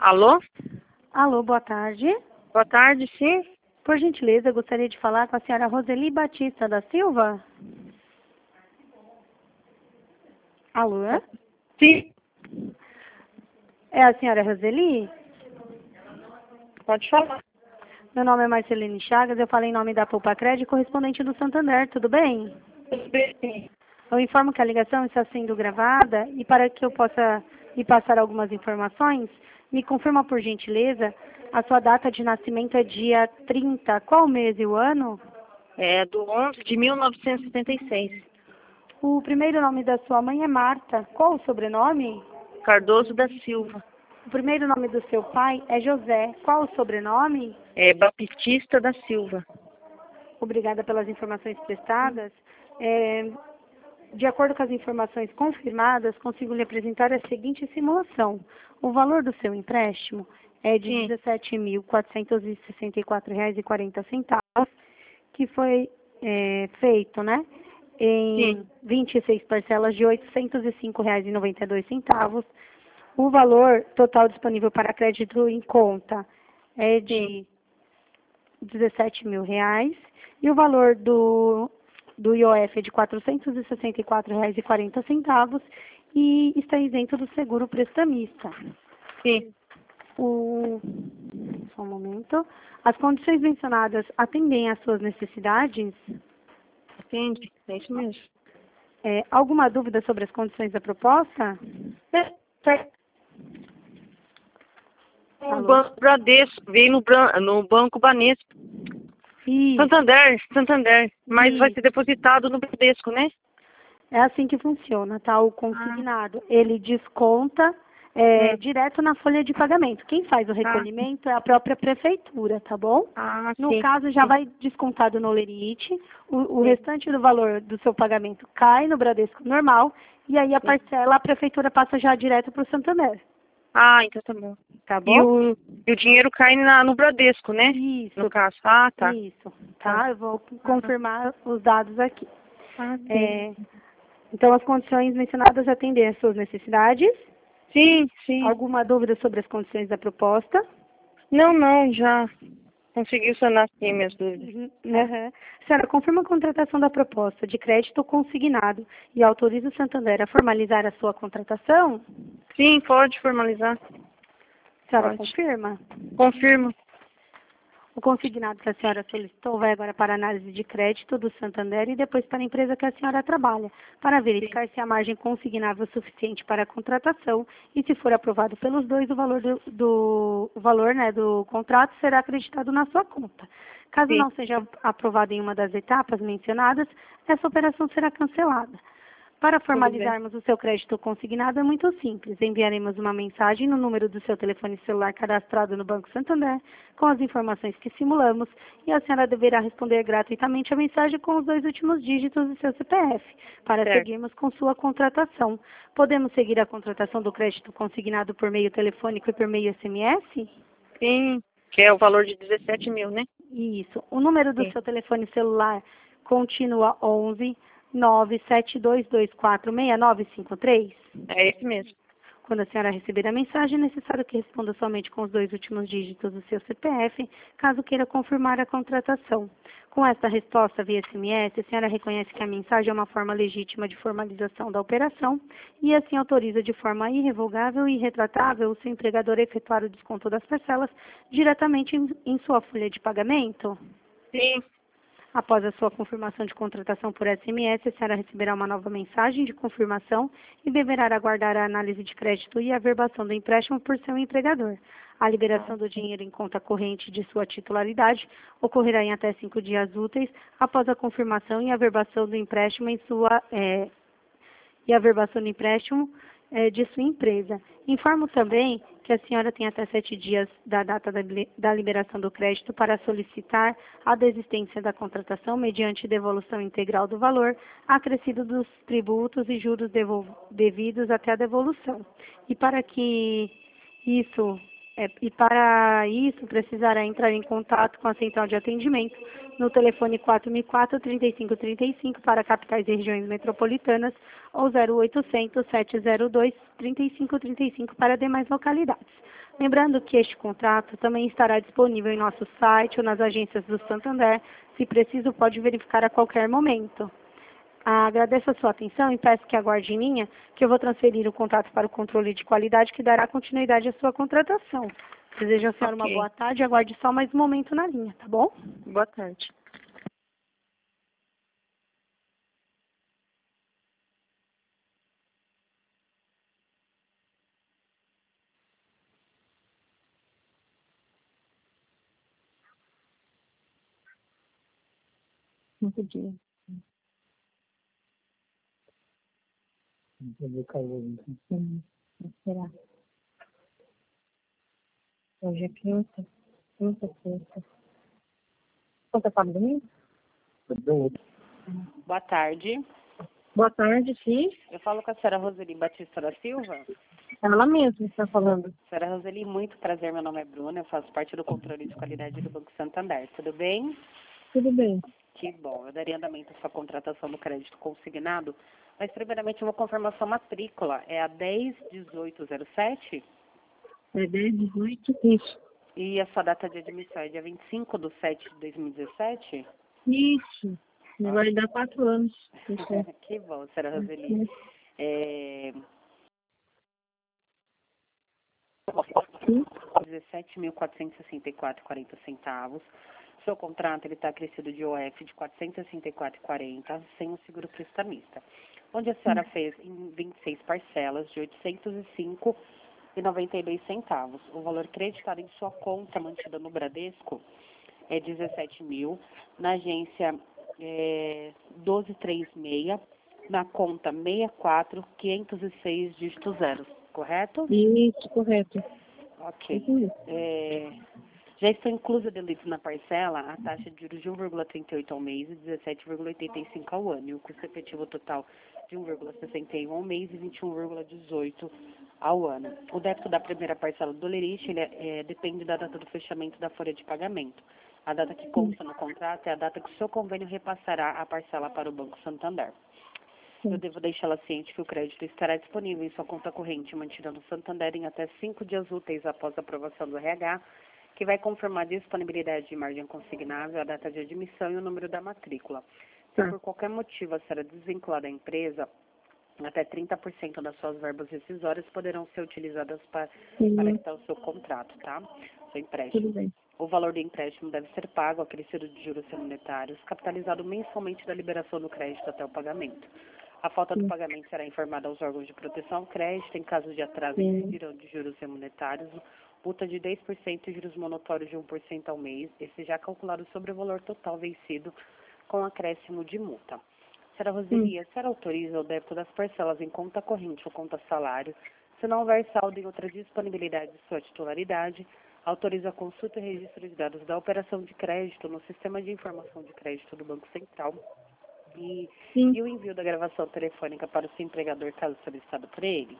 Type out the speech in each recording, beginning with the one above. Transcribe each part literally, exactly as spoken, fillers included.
Alô? Alô, boa tarde. Boa tarde, sim. Por gentileza, gostaria de falar com a senhora Roseli Batista da Silva. Alô? Sim. É a senhora Roseli? Pode falar. Meu nome é Marcelene Chagas, eu falo em nome da Poupa Crédito, correspondente do Santander, tudo bem? Tudo bem, sim. Eu informo que a ligação está sendo gravada e para que eu possa lhe passar algumas informações, me confirma por gentileza, a sua data de nascimento é dia trinta, qual mês e o ano? É do onze de mil novecentos e setenta e seis. O primeiro nome da sua mãe é Marta, qual o sobrenome? Cardoso da Silva. O primeiro nome do seu pai é José, qual o sobrenome? É Baptista da Silva. Obrigada pelas informações prestadas. É, de acordo com as informações confirmadas, consigo lhe apresentar a seguinte simulação. O valor do seu empréstimo é de Sim. dezessete mil quatrocentos e sessenta e quatro reais e quarenta centavos, que foi é, feito, né, em Sim. vinte e seis parcelas de oitocentos e cinco reais e noventa e dois centavos. O valor total disponível para crédito em conta é de dezessete mil reais e o valor do, do I O F é de quatrocentos e sessenta e quatro reais e quarenta centavos e está isento do seguro prestamista. Sim. O, só um momento. As condições mencionadas atendem às suas necessidades? Entende? É isso mesmo. É, alguma dúvida sobre as condições da proposta? É, certo. No Alô? Banco Bradesco, veio no, Bran- no Banco Banesco. Isso, Santander, Santander. Mas vai isso. ser depositado no Bradesco, né? É assim que funciona, tá? O Ah, consignado, ele desconta é, hum. direto na folha de pagamento. Quem faz o Ah, recolhimento é a própria prefeitura, tá bom? ah, No sim. caso, já Sim, vai descontado no Lerite, o, o sim, restante do valor do seu pagamento cai no Bradesco normal, e aí a sim. parcela, a prefeitura passa já direto para o Santander, Ah, então tá bom. tá E bom? o, e o dinheiro cai na, no Bradesco, né? No Isso, caso. Ah, tá. isso, Tá. tá? Eu vou Ah, confirmar os dados aqui. ah, sim. É, então, as condições mencionadas atendem às suas necessidades. Sim, sim. Alguma dúvida sobre as condições da proposta? Não, não, já consegui sanar sim minhas dúvidas. Uhum. Aham. Senhora, confirma a contratação da proposta de crédito consignado e autoriza o Santander a formalizar a sua contratação? Sim, pode formalizar. Senhora, Pode. confirma? Confirmo. O consignado que a senhora solicitou vai agora para a análise de crédito do Santander e depois para a empresa que a senhora trabalha, para Sim. verificar se a margem consignável é suficiente para a contratação e, se for aprovado pelos dois, o valor do, do, o valor, né, do contrato será acreditado na sua conta. Caso Sim. não seja aprovado em uma das etapas mencionadas, essa operação será cancelada. Para Tudo bem. formalizarmos o seu crédito consignado é muito simples. Enviaremos uma mensagem no número do seu telefone celular cadastrado no Banco Santander com as informações que simulamos e a senhora deverá responder gratuitamente a mensagem com os dois últimos dígitos do seu C P F para Certo. seguirmos com sua contratação. Podemos seguir a contratação do crédito consignado por meio telefônico e por meio S M S? Sim, que é o valor de dezessete mil, né? Isso. O número do Sim. seu telefone celular continua onze nove sete dois dois quatro seis nove cinco três? É esse mesmo. Quando a senhora receber a mensagem, é necessário que responda somente com os dois últimos dígitos do seu C P F, caso queira confirmar a contratação. Com esta resposta via S M S, a senhora reconhece que a mensagem é uma forma legítima de formalização da operação e assim autoriza de forma irrevogável e irretratável o seu empregador a efetuar o desconto das parcelas diretamente em, em sua folha de pagamento. Sim. Após a sua confirmação de contratação por S M S, a senhora receberá uma nova mensagem de confirmação e deverá aguardar a análise de crédito e a averbação do empréstimo por seu empregador. A liberação do dinheiro em conta corrente de sua titularidade ocorrerá em até cinco dias úteis após a confirmação e averbação do empréstimo em sua eh, e a averbação do empréstimo eh, de sua empresa. Informo também que a senhora tem até sete dias da data da, li- da liberação do crédito para solicitar a desistência da contratação mediante devolução integral do valor acrescido dos tributos e juros devol- devidos até a devolução. E para que isso É, e para isso, precisará entrar em contato com a central de atendimento no telefone quatro mil e quatro, trinta e cinco trinta e cinco para capitais e regiões metropolitanas ou zero oitocentos, sete zero dois, trinta e cinco trinta e cinco para demais localidades. Lembrando que este contrato também estará disponível em nosso site ou nas agências do Santander. Se preciso, pode verificar a qualquer momento. Agradeço a sua atenção e peço que aguarde em linha, que eu vou transferir o contato para o controle de qualidade, que dará continuidade à sua contratação. Desejo a senhora uma Ok. boa tarde e aguarde só mais um momento na linha, tá bom? Boa tarde. Muito dia. Sim, será? Hoje é quinta. Quinta, sexta. Quanto para domingo? Boa tarde. Boa tarde, sim. Eu falo com a senhora Roseli Batista da Silva. Ela mesma está falando. Senhora Roseli, muito prazer. Meu nome é Bruna. Eu faço parte do controle de qualidade do Banco Santander. Tudo bem? Tudo bem. Que bom. Eu daria andamento à sua contratação do crédito consignado. Mas, primeiramente, uma confirmação matrícula. É a dez dezoito zero sete? É dez, dezoito? Isso. E a sua data de admissão é dia vinte e cinco de sete de dois mil e dezessete? Isso. Vai dar quatro anos. Isso é. Que bom, senhora Roseli. É... Sim. dezessete mil quatrocentos e sessenta e quatro reais e quarenta centavos. Seu contrato ele está acrescido de O F de quatrocentos e sessenta e quatro reais e quarenta centavos, sem o seguro prestamista, onde a senhora fez em vinte e seis parcelas de oitocentos e cinco reais e noventa e dois centavos. O valor creditado em sua conta mantida no Bradesco é dezessete mil, na agência é doze trinta e seis, na conta sessenta e quatro quinhentos e seis dígito zero, correto? Isso, correto. Ok. Isso. É, já estão inclusa delitos na parcela a taxa de juros de um vírgula trinta e oito ao mês e dezessete vírgula oitenta e cinco ao ano, e o custo efetivo total de um vírgula sessenta e um ao mês e vinte e um vírgula dezoito ao ano. O débito da primeira parcela do lerite ele é, é, depende da data do fechamento da folha de pagamento. A data que consta no contrato é a data que o seu convênio repassará a parcela para o Banco Santander. Eu devo deixá-la ciente que o crédito estará disponível em sua conta corrente mantida no Santander em até cinco dias úteis após a aprovação do R H, que vai confirmar a disponibilidade de margem consignável, a data de admissão e o número da matrícula. Se por qualquer motivo a senhora desvincular da empresa, até trinta por cento das suas verbas rescisórias poderão ser utilizadas para, para quitar o seu contrato, tá? Seu empréstimo. Tudo bem. O valor do empréstimo deve ser pago, acrescido de juros monetários, capitalizado mensalmente da liberação do crédito até o pagamento. A falta do Sim. pagamento será informada aos órgãos de proteção ao crédito. Em caso de atraso, Sim. incidirão de juros remuneratários, multa de dez por cento e juros monotórios de um por cento ao mês, esse já calculado sobre o valor total vencido com acréscimo de multa. Senhora Roseli, a senhora autoriza o débito das parcelas em conta corrente ou conta salário, se não houver saldo em outra disponibilidade de sua titularidade, autoriza a consulta e registro de dados da operação de crédito no Sistema de Informação de Crédito do Banco Central e, Sim. e o envio da gravação telefônica para o seu empregador, caso solicitado por ele?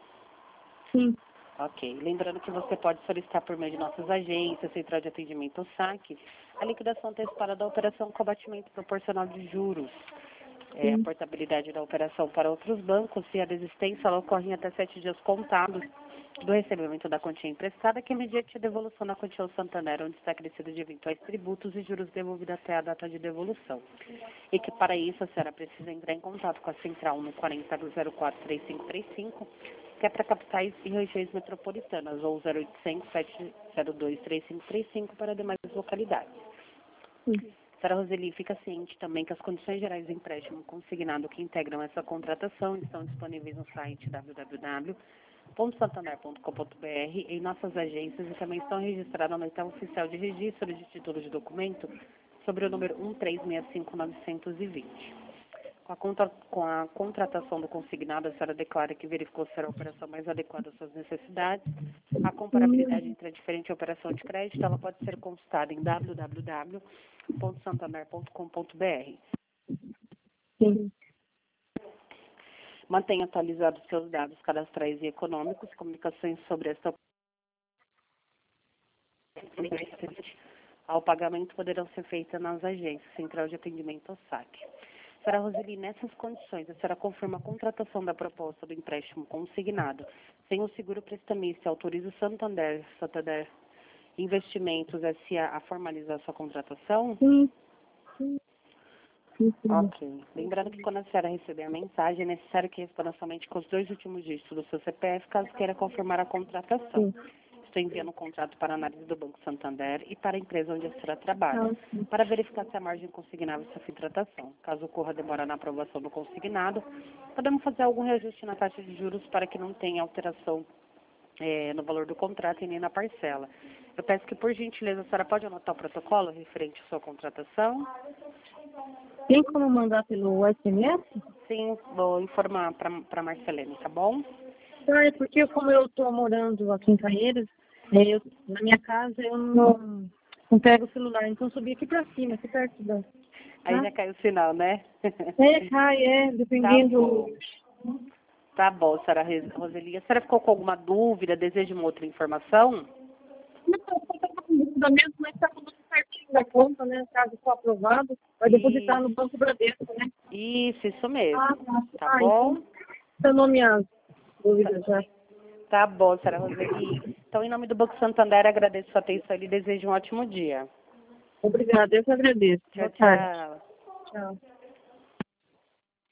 Sim. Ok. Lembrando que você pode solicitar por meio de nossas agências, central de atendimento ou saque, a liquidação antecipada da operação com abatimento proporcional de juros. É, a Sim. portabilidade da operação para outros bancos, se a desistência ela ocorre em até sete dias contados do recebimento da quantia emprestada, que é mediante a devolução da quantia ao Santander, onde está acrescido de eventuais tributos e juros devolvidos até a data de devolução. E que para isso a senhora precisa entrar em contato com a central no quarenta zero quatro três cinco três cinco, que é para capitais e regiões metropolitanas, ou zero oitocentos, sete zero dois, três cinco três cinco para demais localidades. Sim. Senhora Roseli, fica ciente também que as condições gerais do empréstimo consignado que integram essa contratação estão disponíveis no site w w w ponto santander ponto com ponto b r, em nossas agências, e também estão registradas no Item Oficial de Registro de Título de Documento sobre o número um três seis cinco nove dois zero. Com a, contra, com a contratação do consignado, a senhora declara que verificou ser a operação mais adequada às suas necessidades. A comparabilidade entre a diferente operação de crédito ela pode ser consultada em w w w ponto santander ponto com ponto b r. Sim. Mantenha atualizados seus dados cadastrais e econômicos, comunicações sobre esta ao pagamento poderão ser feitas nas agências, Central de Atendimento ao Saque. Senhora Roseli, nessas condições, a senhora confirma a contratação da proposta do empréstimo consignado sem o seguro prestamista e autoriza o Santander, Santander Investimentos S A a formalizar sua contratação? Sim. Sim. Sim, sim. Ok. Lembrando que quando a senhora receber a mensagem, é necessário que responda somente com os dois últimos dígitos do seu C P F, caso queira confirmar a contratação. Sim. Estou enviando o contrato para a análise do Banco Santander e para a empresa onde a senhora trabalha, Ah, sim. para verificar se a margem consignável está em tratação. Caso ocorra demora na aprovação do consignado, podemos fazer algum reajuste na taxa de juros para que não tenha alteração eh, no valor do contrato e nem na parcela. Eu peço que, por gentileza, a senhora pode anotar o protocolo referente à sua contratação? Tem como mandar pelo S M S? Sim, vou informar para a Marcelene, tá bom? Ah, é porque como eu estou morando aqui em Caieiras, é, eu, na minha casa eu não, não pego o celular, então subi aqui pra cima, aqui perto da... Aí Tá? já caiu o sinal, né? É, cai, é, dependendo... Tá bom, senhora Res- Roseli. A senhora ficou com alguma dúvida, deseja uma outra informação? Da mesma, mas está tudo certinho da conta, né? Caso for aprovado, vai depositar Isso. no Banco Bradesco, né? Isso, isso mesmo. Ah, tá. Tá Ah, bom? então, sanou minhas dúvidas já. Tá bom, senhora Roseli. Então, em nome do Banco Santander, agradeço a sua atenção e desejo um ótimo dia. Obrigada, eu que agradeço. Tchau, Boa tarde. tchau. Tchau.